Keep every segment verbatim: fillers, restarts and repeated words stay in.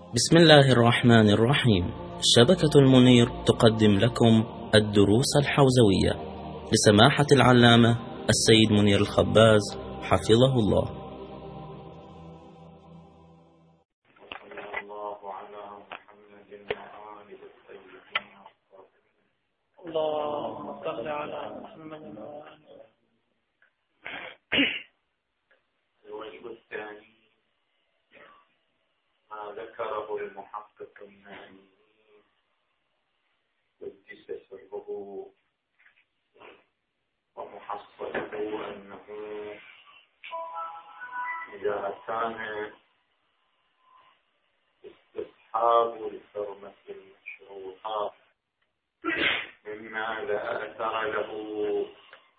بسم الله الرحمن الرحيم. شبكة المنير تقدم لكم الدروس الحوزوية لسماحة العلامة السيد منير الخباز حفظه الله. الله على محمد وآله الطيبين اللهم صل على محمد وآله. الوجه الثاني ما ذكره المحقق الناني قدس سره ومحصله أنه إذا كان استصحاب الحرمة المشروطة مما لا أثر له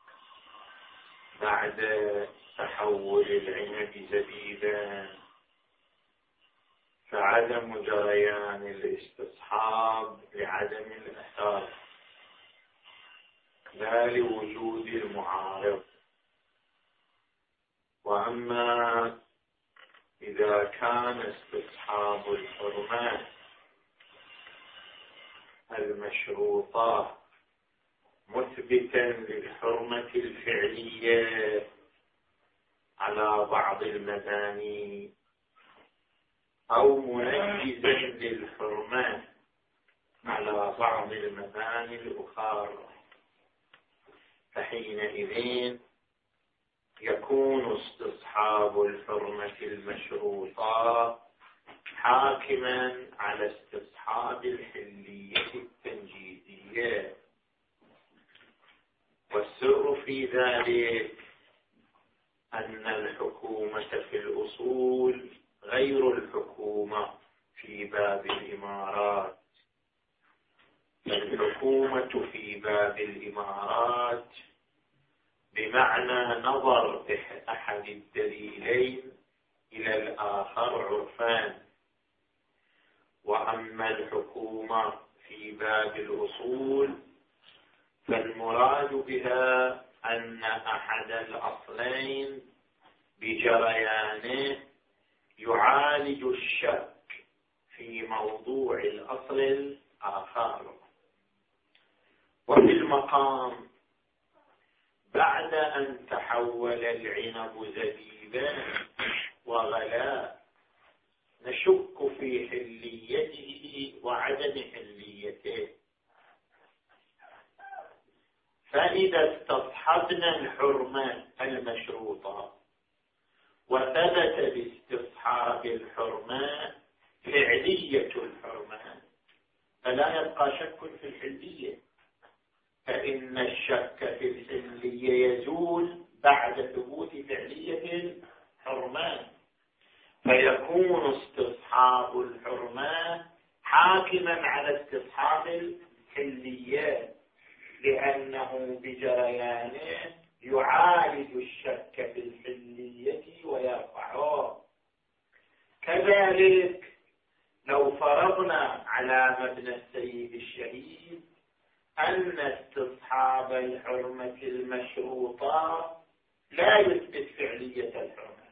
بعد تحول العنب زبيبا فعدم جريان الاستصحاب لعدم الأثر لا لوجود المعارض. وأما إذا كان استصحاب الحرمة المشروطة مثبتا للحرمة الفعلية على بعض المباني أو منجزا للحرمة على بعض المباني الأخرى فحينئذ يكون استصحاب الحرمة المشروطة حاكما على استصحاب الحلية التنجيزية. والسر في ذلك أن الحكومة في الأصول غير الحكومة في باب الإمارات. الحكومة في باب الإمارات بمعنى نظر أحد الدليلين إلى الآخر عرفان. وأما الحكومة في باب الأصول فالمراد بها أن أحد الأصلين بجريانه يعالج الشك في موضوع الأصل الآخر. وفي المقام بعد أن تحول العنب زبيبا وغلا نشك في حليته وعدم حليته. فإذا استصحبنا الحرمة المشروطة وثبت باستصحاب الحرمة فعلية الحرمة فلا يبقى شك في الحلية، فإن الشك في الحلية يزول بعد ثبوت فعلية الحرمة، فيكون استصحاب الحرمة حاكما على استصحاب الحلية لأنه بجريانه يعالج الشك في الحلية ويرفعه. كذلك لو فرضنا على مبنى السيد الشهيد أن استصحاب الحرمة المشروطة لا يثبت فعلية الحرمة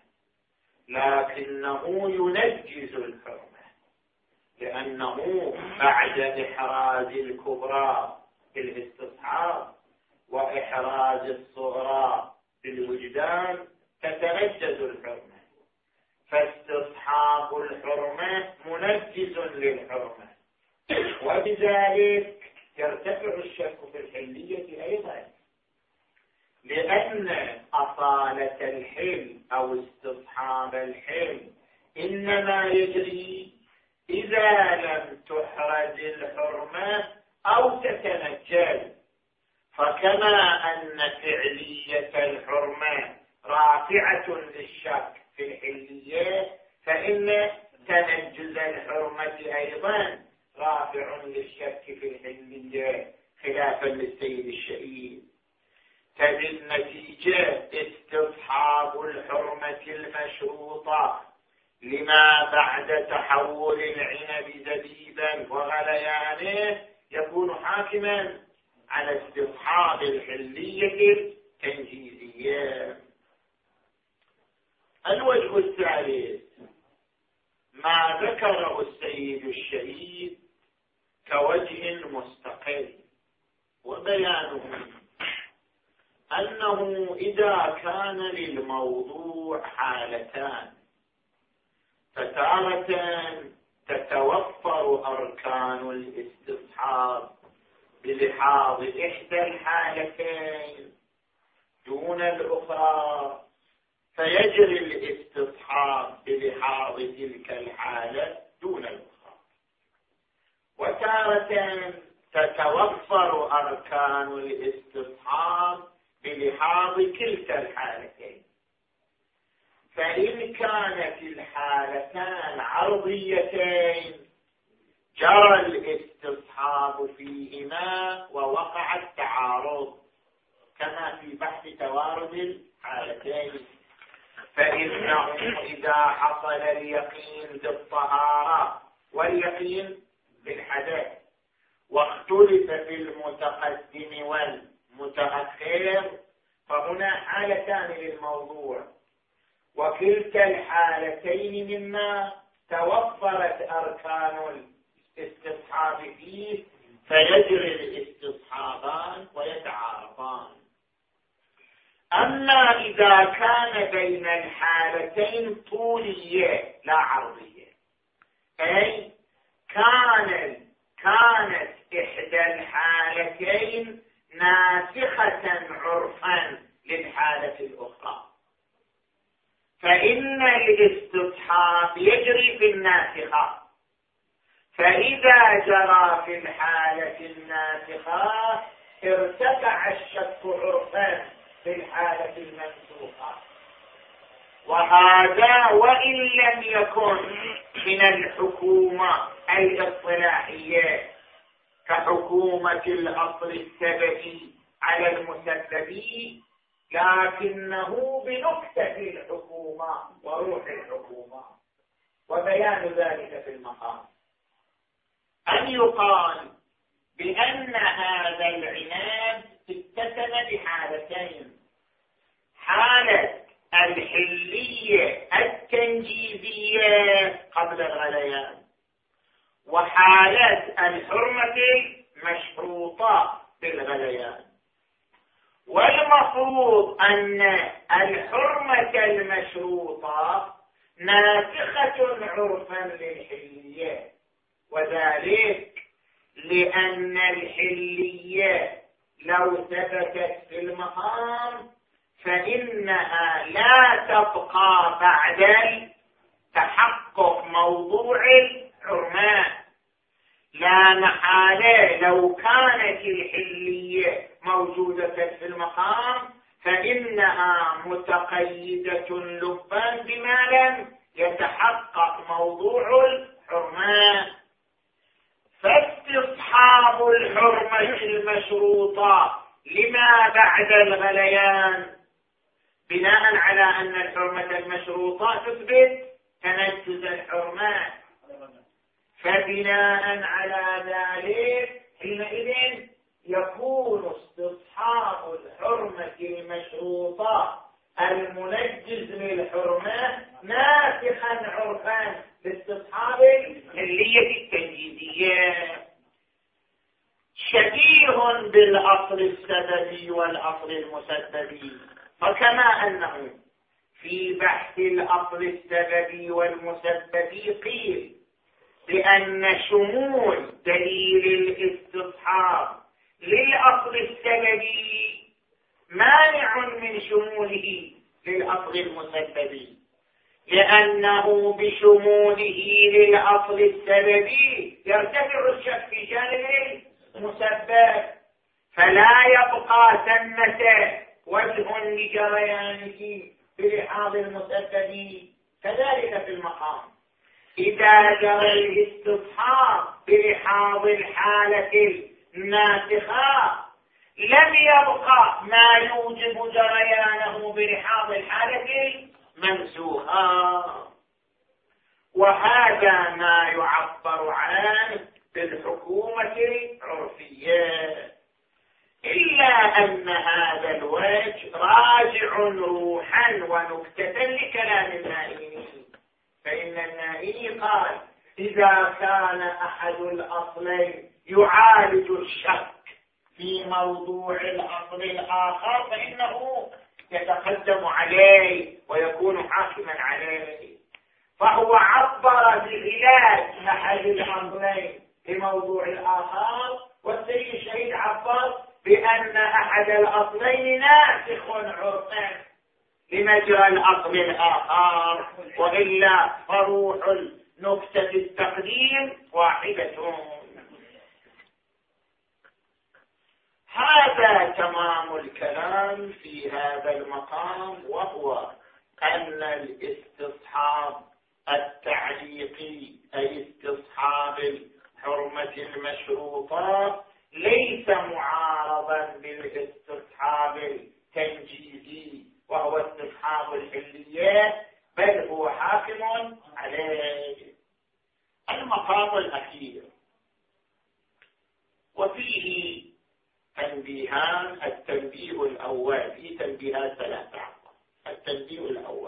لكنه ينجز الحرمة، لأنه بعد إحراز الكبرى بالاستصحاب وإحراز الصغرى بالوجدان تتنجز الحرمة، فاستصحاب الحرمة منجز للحرمة، وبذلك يرتفع الشك في الحلية أيضا، لأن أصالة الحل أو استصحاب الحل إنما يجري إذا لم تحرز الحرمة أو تتنجل. فكما أن فعلية الحرمة رافعة للشك في الحلية فإن تنجز الحرمة أيضا رافع للشك في الحلية خلافا للسيد الشهيد. فبالنتيجة استصحاب الحرمة المشروطة لما بعد تحول العنب زبيبا وغليانه يكون حاكما على استصحاب الحلية التنجيزية. الوجه الثالث ما ذكره السيد الشهيد كوجه مستقل، وبيانه أنه إذا كان للموضوع حالتان، فتارة تتوفر أركان الاستصحاب بلحاظ إحدى الحالتين دون الأخرى، فيجري الاستصحاب بلحاظ تلك الحالة دون الأخرى، وتارة تتوفر أركان الاستصحاب بلحاظ كلتا الحالتين، فإن كانت الحالتان عرضيتين جرى الاستصحاب فيهما ووقع التعارض كما في بحث توارد الحالتين، فإنه إذا حصل اليقين بالطهارة واليقين بالحدث واختلف في المتقدم والمتأخر، فهنا حالتان للموضوع، وكلتا الحالتين مما توفرت أركان الاستصحاب فيه، فيجري الاستصحابان ويتعارضان. أما إذا كان بين الحالتين طولية لا عرضية، أي كان كانت إحدى الحالتين ناسخة عرفا للحالة الأخرى، فإن الاستصحاب يجري في الناسخة، فإذا جرى في الحالة الناسخة ارتفع الشك عرفا في الحالة المنسوخة، وهذا وإن لم يكن من الحكومة الاصطلاحية كحكومة الأصل السببي على المسببي، لكنه بنكتة الحكومة وروح الحكومة، وبيان ذلك في المقام أن يقال بأن هذا العناد اتسم بحالتين: حالة الحلية التنجيزية قبل الغليان، وحالة الحرمة المشروطة بالغليان. والمفروض أن الحرمة المشروطة ناسخة عرفا للحلية، وذلك لأن الحلية لو ثبتت في المقام فإنها لا تبقى بعد تحقق موضوع الحرمات، لا محالة لو كانت الحلية موجودة في المقام فإنها متقيدة لبا بما لم يتحقق موضوع الحرمات. فاستصحاب الحرمة المشروطة لما بعد الغليان بناء على أن الحرمة المشروطة تثبت تنجز الحرمات، فبناء على ذلك حينئذ يكون استصحاب الحرمة المشروطة المنجز للحرمة ناسخا عرفا لاستصحاب الحلية التنجيزية، شبيه بالأصل السببي والأصل المسببي. فكما أنه في بحث الأصل السببي والمسببي قيل بأن شمول دليل الاستصحاب للأصل السببي مانع من شموله للأصل المسببي، لأنه بشموله للأصل السببي يرتفع الشك في جانب المسبب، فلا يبقى ثمة وجه لجريانه بلحاظ المسبب. كذلك في المقام إذا جرى الاستصحاب بلحاظ الحالة الناسخة لم يبقى ما يوجب جريانه بلحاظ الحالة المنسوخة، وهذا ما يعبر عنه بالحكومة العرفية، إلا أن هذا الوجه راجع روحا ونكتة لكلام النائمين، فإن النائي قال إذا كان أحد الأصلين يعالج الشك في موضوع الأصل الآخر فإنه يتقدم عليه ويكون حاكما عليه. فهو عبر بعلاج أحد الأصلين لموضوع الآخر، والسيد الشهيد عبر بأن أحد الأصلين ناسخ عرفا لمجرى الأصل الآخر، وإلا فروح النكتة التقديم واحدة. هذا تمام الكلام في هذا المقام، وهو أن الاستصحاب التعليقي أي استصحاب الحرمة المشروطة ليس معارضا بالاستصحاب التنجيزي وهو استصحاب الحليات، بل هو حاكم عليه. المقام الأخير وفيه تنبيهان. التنبيه الأول في تنبيهات ثلاثة. التنبيه الأول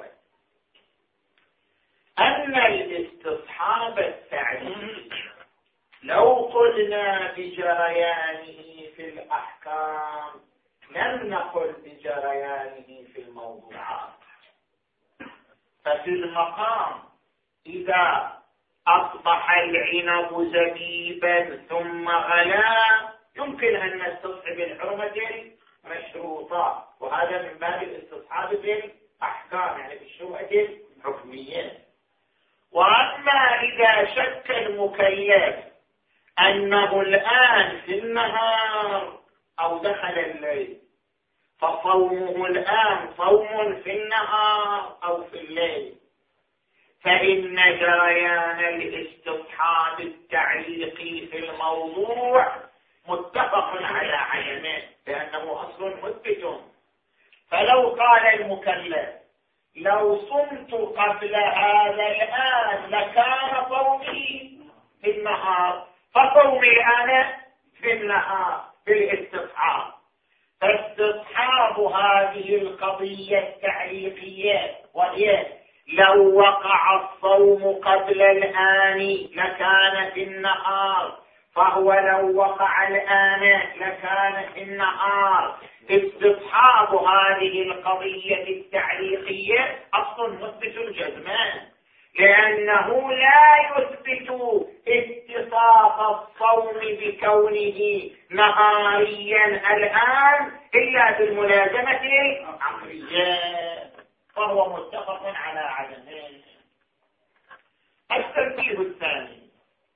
أن الاستصحاب التعليقي لو قلنا بجريانه في الأحكام لم نقل بجريانه في الموضوعات. ففي المقام إذا أصبح العنب زبيبا ثم غلا يمكن أن نستصحب الحرمة المشروطة، وهذا من باب الاستصحاب بالأحكام يعني بالشبهة الحكمية. وأما إذا شك المكلف أنه الآن في النهار أو دخل الليل فصومه الآن صوم في النهار أو في الليل، فإن جريان الاستصحاب التعليقي في الموضوع متفق على عدمه لأنه أصل مثبت. فلو قال المكلف لو صمت قبل هذا الآن لكان صومي في النهار، فصومي الآن في النهار بالاستصحاب. فاستصحاب هذه القضية التعليقية وهي لو وقع الصوم قبل الآن لكان في النهار، فهو لو وقع الآن لكان في النهار. استصحاب هذه القضية التعليقية أصل مثبت الجزمان، لأنه لا يثبت اتصاف الصوم بكونه نهاريا الآن إلا بالملازمة العقلية، فهو متفق على عدمه. التنبيه الثاني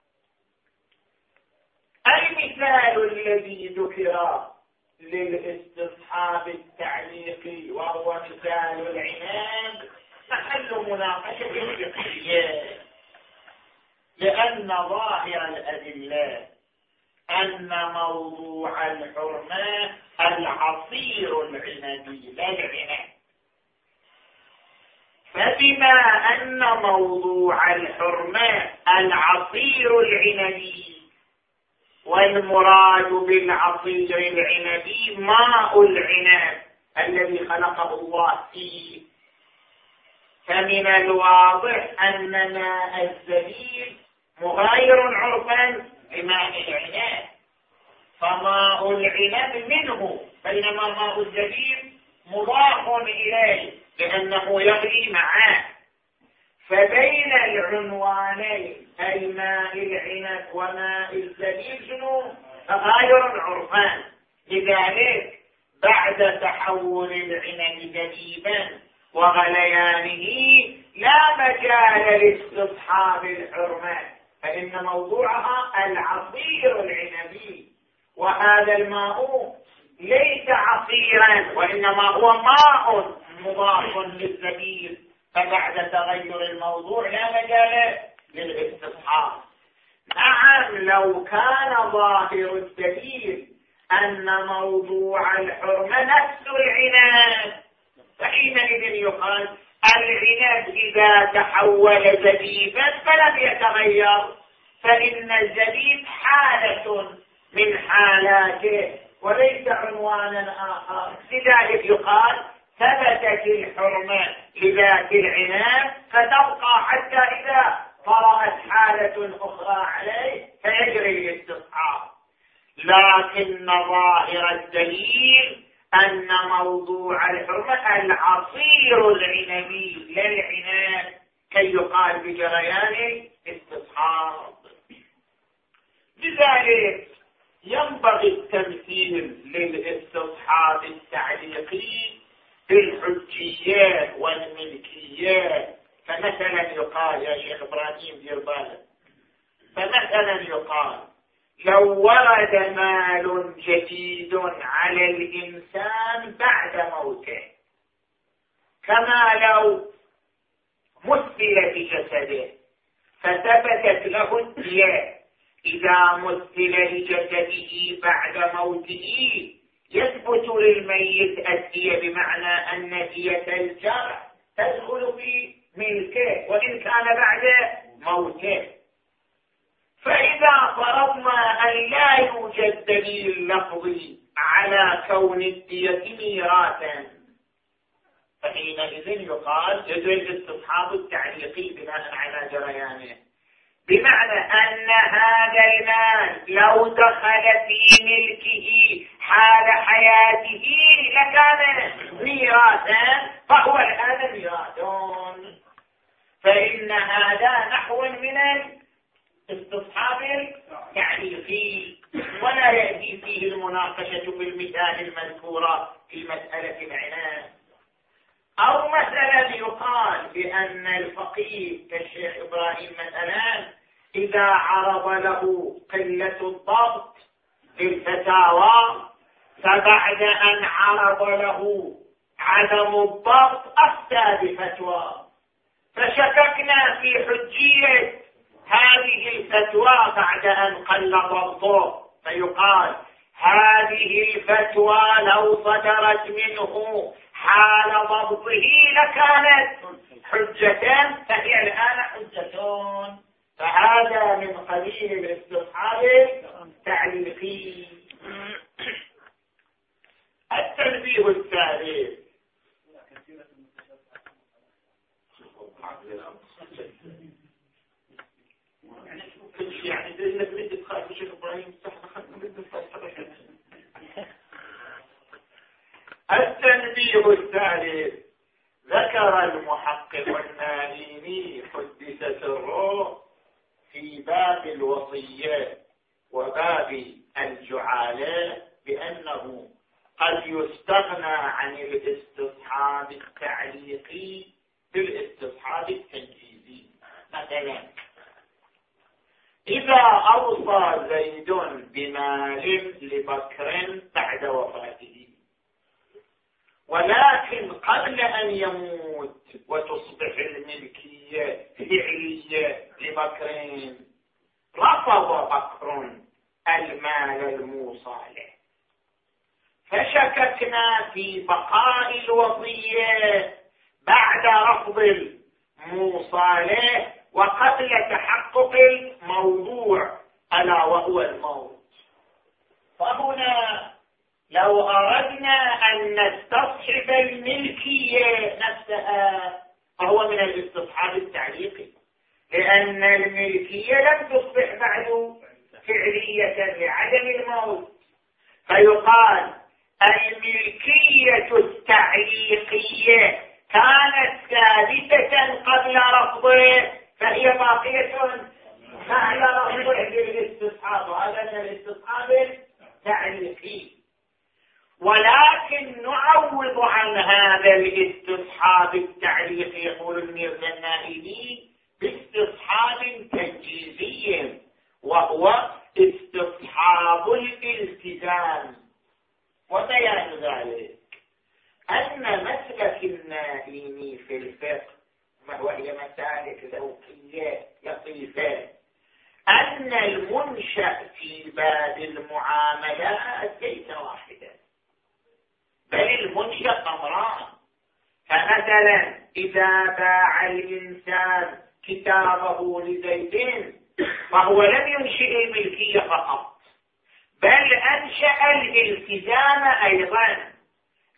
المثال الذي ذكر للاستصحاب التعليقي وهو مثال العناب محل مناقشة فقهية، لأن ظاهر الأدلة أن موضوع الحرمة العصير العنبي لا العنب. فبما أن موضوع الحرمة العصير العنبي والمراد بالعصير العنبي ماء العنب الذي خلقه الله فيه، فمن الواضح أن ماء الزبيب مغاير عرفا لماء العنب، فماء العنب منه، بينما ماء الزبيب مضاف إليه لأنه يغلي معه. فبين العنوانين أي ماء العنب وماء الزبيب شنو؟ تغاير عرفان. لذلك بعد تحول العنب زبيبا وغليانه لا مجال لاستصحاب الحرمة، فإن موضوعها العصير العنبي، وهذا الماء ليس عصيرا وإنما هو ماء مضاف للزبيب، فبعد تغير الموضوع لا مجال للاستصحاب. نعم لو كان ظاهر الدليل أن موضوع الحرمة نفس العنب فحينئذ يقال العنب إذا تحول زبيبا فلم يتغير، فإن الزبيب حالة من حالاته وليس عنوانا آخر، لذلك يقال ثبتت الحرمة لذات العنان فتبقى حتى إذا طرأت حالة أخرى عليه فيجري الاستصحاب. لكن ظاهر الدليل أن موضوع الحرمة العصير العنبي لا العنان كي يقال بجريان الاستصحاب. لذلك ينبغي التمثيل للاستصحاب التعليقي بالحجيات والملكيات. فمثلا يقال يا شيخ إبراهيم دير بالك، فمثلا يقال لو ورد مال جديد على الإنسان بعد موته، كما لو مثل بجسده فثبتت له الدية، إذا مثل لجسده بعد موته يثبت للميت الدية، بمعنى أن دية الجرح تدخل في ملكه وإن كان بعد موته. فإذا فرضنا أن لا يوجد دليل لفظي على كون الدية ميراثا، فحينئذ يقال يجري الاستصحاب التعليقي بناء على جريانه، بمعنى أن هذا المال لو دخل في ملكه حال حياته لكان ميراثا، فهو الآن ميراث. فإن هذا نحو من الاستصحاب التعليقي، ولا يأتي فيه المناقشة بالمثال المذكورة في مسألة العنان. أو مثلا يقال بأن الفقيه كالشيخ إبراهيم مثلا إذا عرض له قلة الضبط في الفتاوى، فبعد أن عرض له عدم الضبط أفتى بفتوى، فشككنا في حجية هذه الفتوى بعد أن قل ضبطه، فيقال هذه الفتوى لو صدرت منه حال ضبطه لكانت حجة، فهي الآن حجة. فهذا من قبيل الاستصحاب التعليقي. التنبيه الثالث يعني انك بدك تخاف الشيخ ابراهيم التنبيه الثالث. ذكر المحقق النائمي حدث سره في باب الوصية وباب الجعالة بأنه قد يستغنى عن الاستصحاب التعليقي بالاستصحاب التنجيزي. مثلا إذا أوصى زيد بمال لبكر بعد وفاته، ولكن قبل أن يموت وتصبح الملكية فعلية لبكر، رفض بكر المال الموصى له، فشككنا في بقاء الوصية بعد رفض الموصى له وقبل تحقق الموضوع ألا وهو الموت. فهنا لو أردنا أن نستصحب الملكية نفسها فهو من الاستصحاب التعليقي، لأن الملكية لم تصبح بعد فعلية لعدم الموت، فيقال الملكية التعليقية كانت ثابتة قبل رفضه فهي باقية بعد رفضه للاستصحاب، وهذا من الاستصحاب التعليقي. ولكن نعوض عن هذا الاستصحاب التعليقي، يقول الميرزا النائبي، باستصحاب تنجيزي، وهو استصحاب الالتزام. وبيان ذلك أن مسلك النائمي في الفقه، وهي مسالك ذوقية لطيفة، أن المنشأ في باب المعاملات ليس واحدا، بل المنشأ أمران. فمثلا إذا باع الإنسان كتابه لزيد فهو لم ينشئ الملكية فقط، بل أنشأ الالتزام أيضا.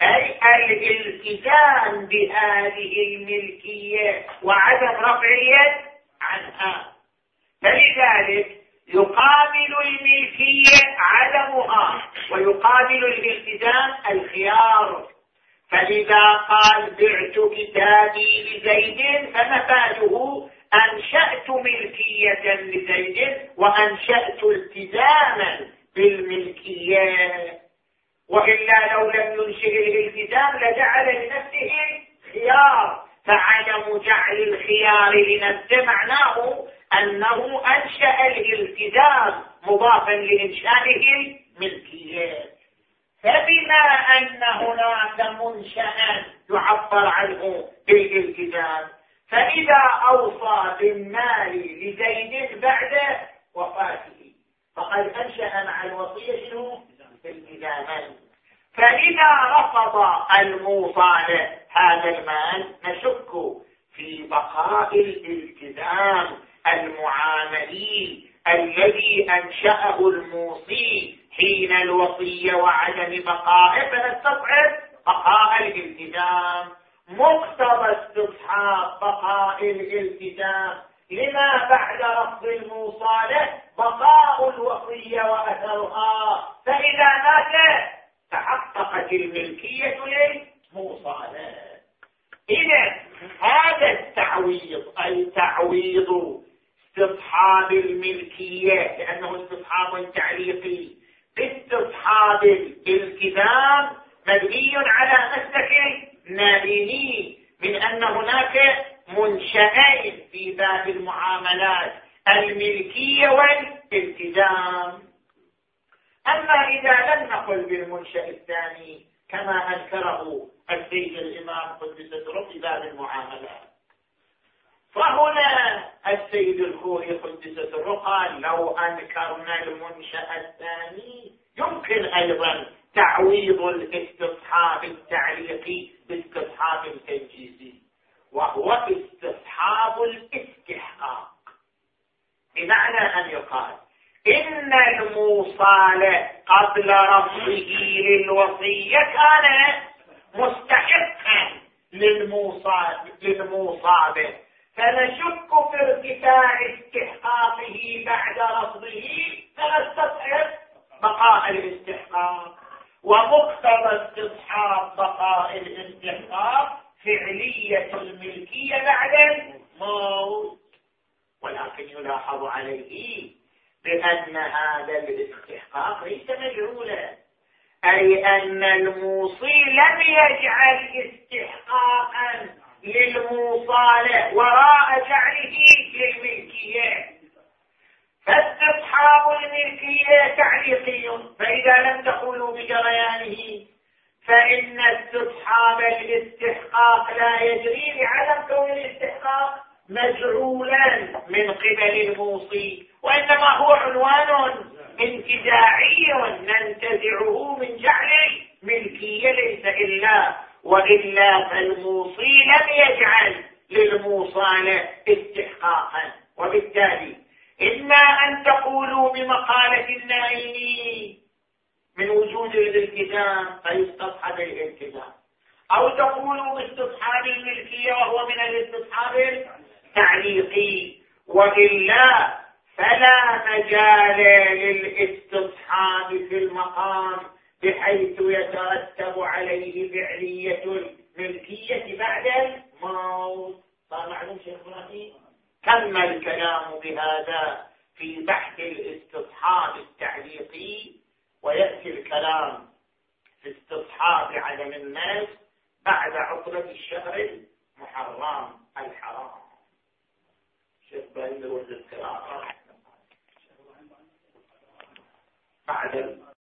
أي الالتزام بهذه الملكية وعدم رفع اليد عنها. فلذلك يقابل الملكية عدمها ويقابل الالتزام الخيار. فإذا قال بعت كتابي لزيد فمفاده أنشأت ملكية لزيد وأنشأت التزاما بالملكية، وإلا لو لم ينشئ الالتزام لجعل لنفسه خيار. فعدم جعل الخيار لنفسه معناه أنه أنشأ الالتزام مضافا لإنشائه الملكية. فبما أن هناك منشأ يعبر عنه بالالتزام، فإذا أوصى بالمال لزيد بعد وفاته فقد أنشأ مع الوصية شنو؟ التزاما. فإذا رفض الموصى هذا المال نشك في بقاء الالتزام المعاملي الذي أنشأه الموصي حين الوصية وعدم بقائه، فنستصحب بقاء الالتزام. مقتضى استصحاب بقاء الالتزام لما بعد رفض الموصى بقاء الوصية وأثرها، فإذا مات تحققت الملكية للموصى. إذن هذا التعويض أي تعويض استصحاب الملكية لأنه استصحاب تعليقي باستصحاب الالتزام مبني على مسلك نائمي من أن هناك منشأين في باب المعاملات الملكية والالتزام. أما إذا لم نقل بالمنشأ الثاني كما أنكره السيد الإمام قدس سره في باب المعاملات، فهنا السيد الخوري قدس سره قال لو أنكرنا المنشأ الثاني يمكن أيضا تعويض الاستصحاب التعليقي باستصحاب تنجيزي، وهو استصحاب الاستحقاق، بمعنى أن يقال إن الموصى قبل رفضه للوصية كان مستحقا للموصى للموصى به، فنشك في ارتفاع استحقاقه بعد رفضه فنستصحب بقاء الاستحقاق. ومقتضى استصحاب بقاء الاستحقاق فعلية الملكية بعد الموت. ولكن يلاحظ عليه بأن هذا الاستحقاق ليس مجعولا، أي أن الموصي لم يجعل استحقاقا للموصى وراء جعله للملكية. فاستصحاب الملكية تعليقي، فإذا لم تقولوا بجريانه فإن استصحاب الاستحقاق لا يجري لعدم كون الاستحقاق مجعولا من قبل الموصي، وإنما هو عنوان انتزاعي ننتزعه من جعل ملكية ليس إلا، وإلا فالموصي لم يجعل للموصى استحقاقا. وبالتالي إما أن تقولوا بمقالة النائمين من وجود الالتزام فيستصحب الالتزام، أو تقولوا باستصحاب الملكية وهو من الاستصحاب التعليقي، وإلا فلا مجال للاستصحاب في المقام بحيث يترتب عليه فعلية الملكية بعد الموت. صار معلوم شيخ إبراهيم؟ تم الكلام بهذا في بحث الاستصحاب التعليقي، ويأتي الكلام في استصحاب عدم الناس بعد عطلة الشهر المحرم الحرام. شيخ إبراهيم الوزير القراءة بعد